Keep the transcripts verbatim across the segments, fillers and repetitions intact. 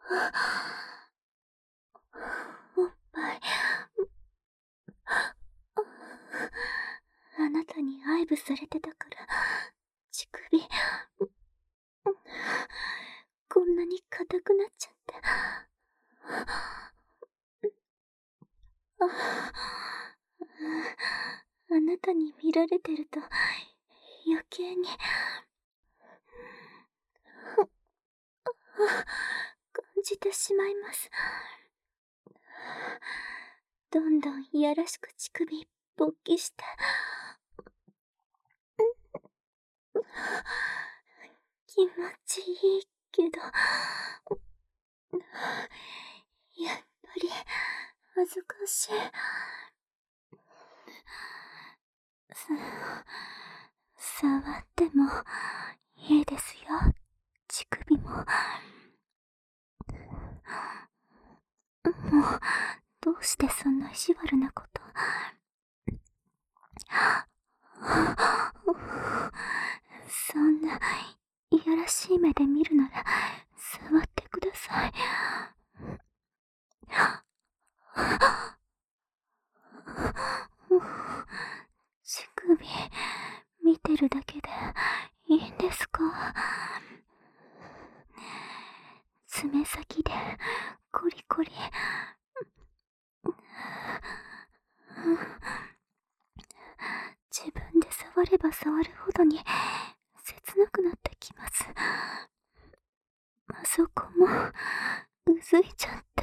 おっぱい。あなたに愛撫されてたから、乳首、こんなに硬くなっちゃって。ああなたに見られてると余計に感じてしまいます。どんどんいやらしく乳首勃起して、気持ちいいけど、やっぱり恥ずかしい。触ってもいいですよ、乳首も。もう、どうしてそんな意地悪なこと。そんないやらしい目で見るなら触ってください。乳首見てるだけでいいんですか？爪先でコリコリ。自分で触れば触るほどに切なくなってきます。あそこもうずいちゃって。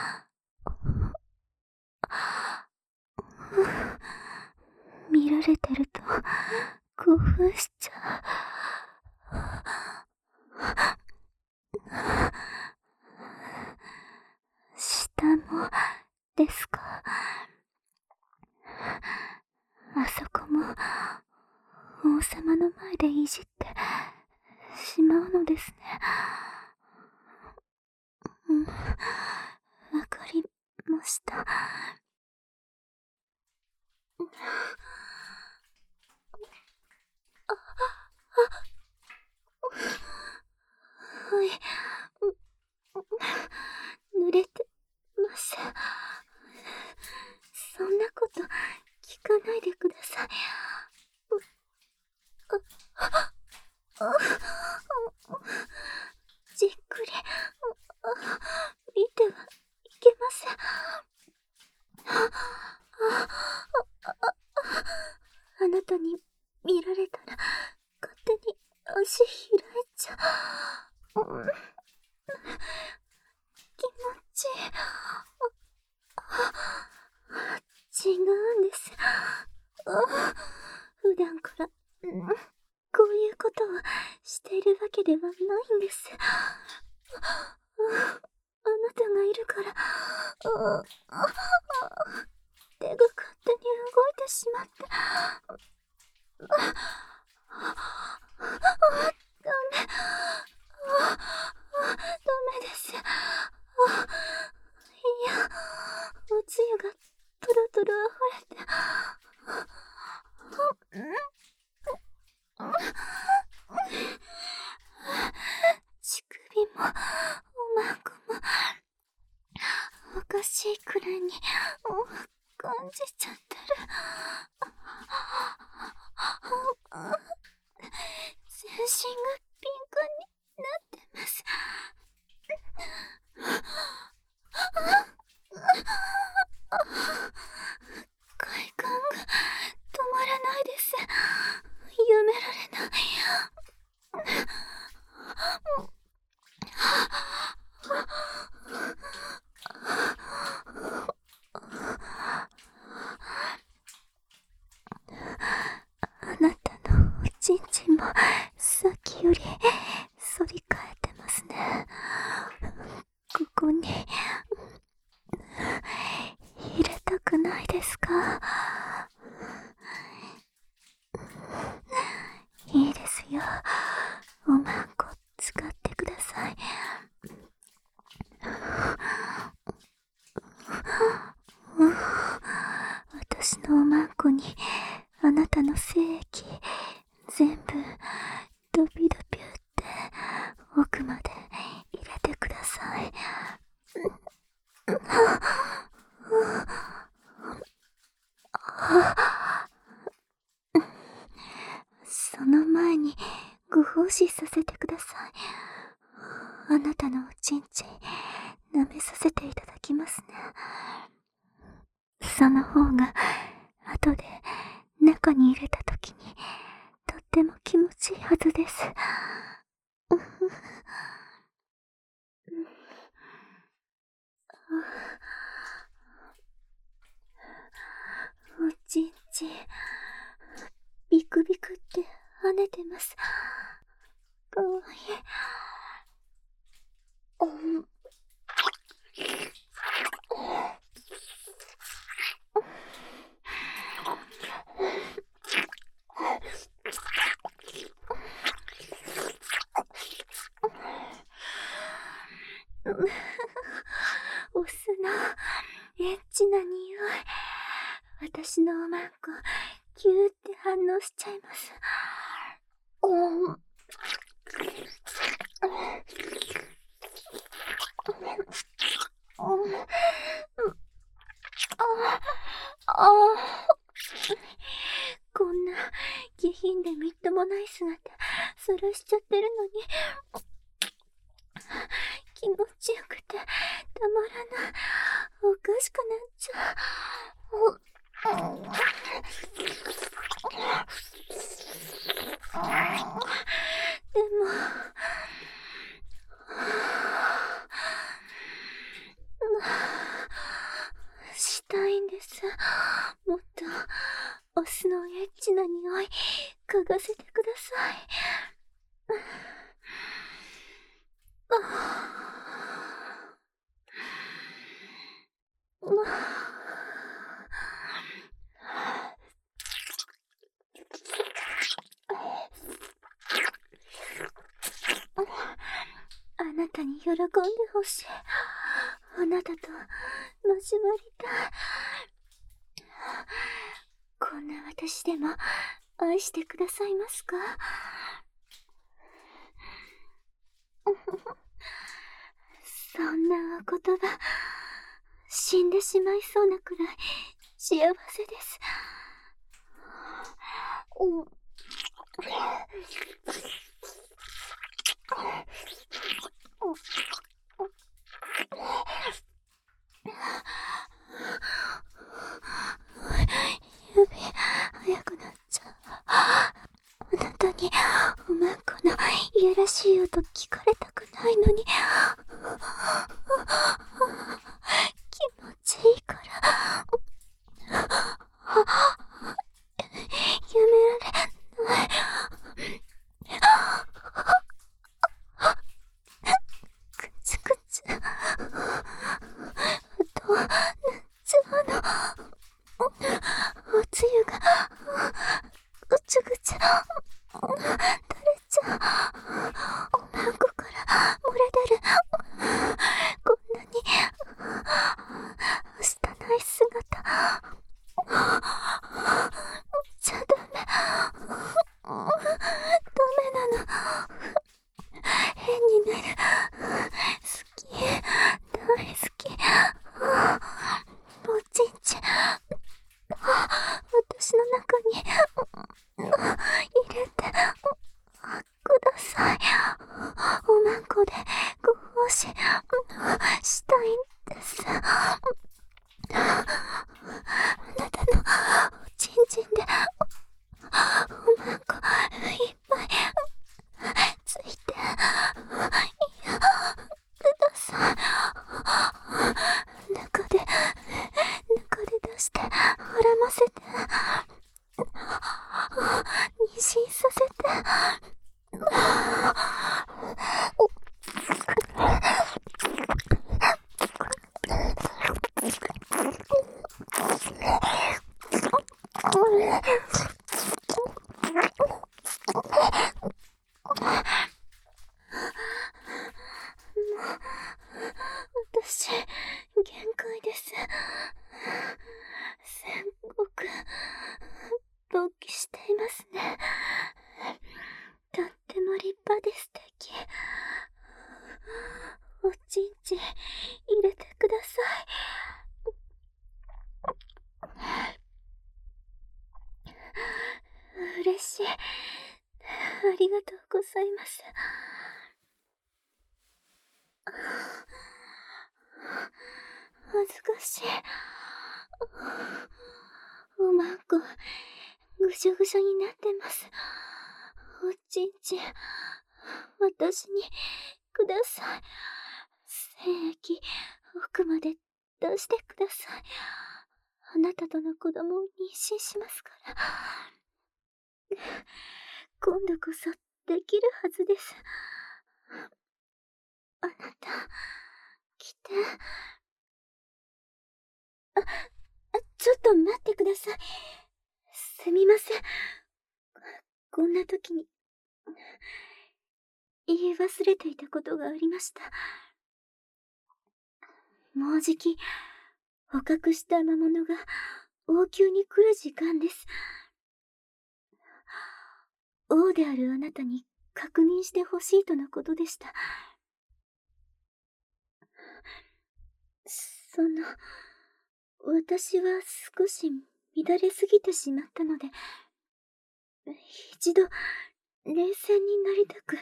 見られてると興奮しちゃう。下もですか？あそこも王様の前でいじってしまうのですね。うん、わかりました。はい、濡れてます。そんなこと聞かないでください。じっくり見てはいけません。あなたに見られたら勝手に足開いちゃう。気持ちいい。違うんです。普段からこういうことをしているわけではないんです。あなたがいるから手が勝手に動いてしまって。ダメ。ダメです。いや、おつゆがトロトロ溢れて。乳首もおまんこもおかしいくらいに感じちゃってる。全身がピンクになってます。快感が止まらないです。やめられない。あなたのおちんちんもさっきより反り返ってますね。ここに入れたくないですか？いいですよ。おまんこ使ってください。私のおまんこにあなたの精液全部ドビドビって奥まで入れてください。 あなたのおちんちん舐めさせていただきますね。その方が後で中に入れた時にとっても気持ちいいはずです。おちんちんビクビクって跳ねてます。かわいい。うんお酢のエッチな匂い。私のおまんこキューって反応しちゃいます。うん。ああ、こんな下品でみっともない姿さらしちゃってるのに気持ちよくてたまらない。おかしくなっちゃう。でもしたいんです。もっとお酢のエッチな匂い嗅がせてください。あなたに喜んでほしい。あなたと交わりたい。こんな私でも愛してくださいますか？そんなお言葉、死んでしまいそうなくらい幸せです。うん。指早くなっちゃう。あなたにおまんこのいやらしい音聞かれたくないのに気持ちいいからやめられない。くちくちどうなっちゃうの。おつゆがぐちゃぐちゃ垂れちゃう。おまんこから漏れ出る。こんなに汚い姿見ちゃダメ。ダメなの。変になる。好き、大好き。おちんちん私の中に入れてください。おまんこでご奉仕したいんです。あなたのおちんちんでおまんこいっぱいついていやください。中で中で出してはらませて妊娠させて。私、限界です。すごく勃起していますね。とっても立派で素敵。おちんちん入れてください。嬉しい。ありがとうございます。 恥ずかしい。おまんこ、ぐしょぐしょになってます。おちんちん、私にください。精液、奥まで出してください。あなたとの子供を妊娠しますから。今度こそできるはずです。あなた、来て。あ、ちょっと待ってください。すみません。こんな時に、言い忘れていたことがありました。もうじき、捕獲した魔物が王宮に来る時間です。王であるあなたに確認してほしいとのことでした。その、私は少し乱れすぎてしまったので、一度、冷静になりたく。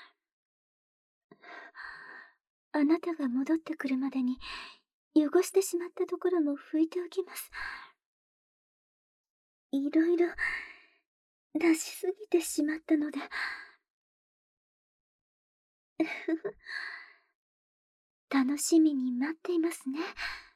あなたが戻ってくるまでに、汚してしまったところも拭いておきます。いろいろ、出しすぎてしまったので。楽しみに待っていますね。